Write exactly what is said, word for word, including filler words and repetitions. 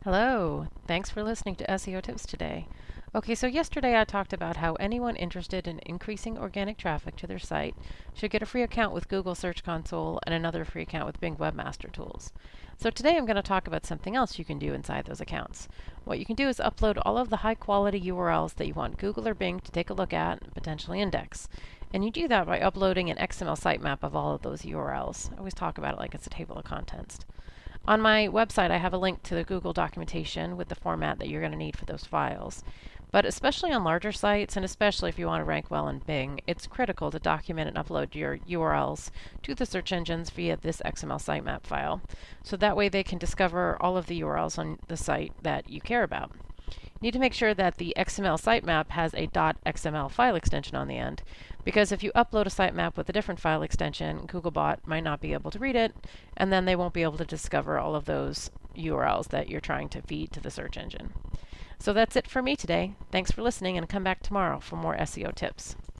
Hello, thanks for listening to S E O Tips today. Okay, so yesterday I talked about how anyone interested in increasing organic traffic to their site should get a free account with Google Search Console and another free account with Bing Webmaster Tools. So today I'm going to talk about something else you can do inside those accounts. What you can do is upload all of the high quality U R Ls that you want Google or Bing to take a look at and potentially index. And you do that by uploading an X M L sitemap of all of those U R Ls. I always talk about it like it's a table of contents. On my website, I have a link to the Google documentation with the format that you're going to need for those files. But especially on larger sites, and especially if you want to rank well in Bing, it's critical to document and upload your U R Ls to the search engines via this X M L sitemap file. So that way they can discover all of the U R Ls on the site that you care about. You need to make sure that the X M L sitemap has a .xml file extension on the end, because if you upload a sitemap with a different file extension, Googlebot might not be able to read it, and then they won't be able to discover all of those U R Ls that you're trying to feed to the search engine. So that's it for me today. Thanks for listening, and come back tomorrow for more S E O tips.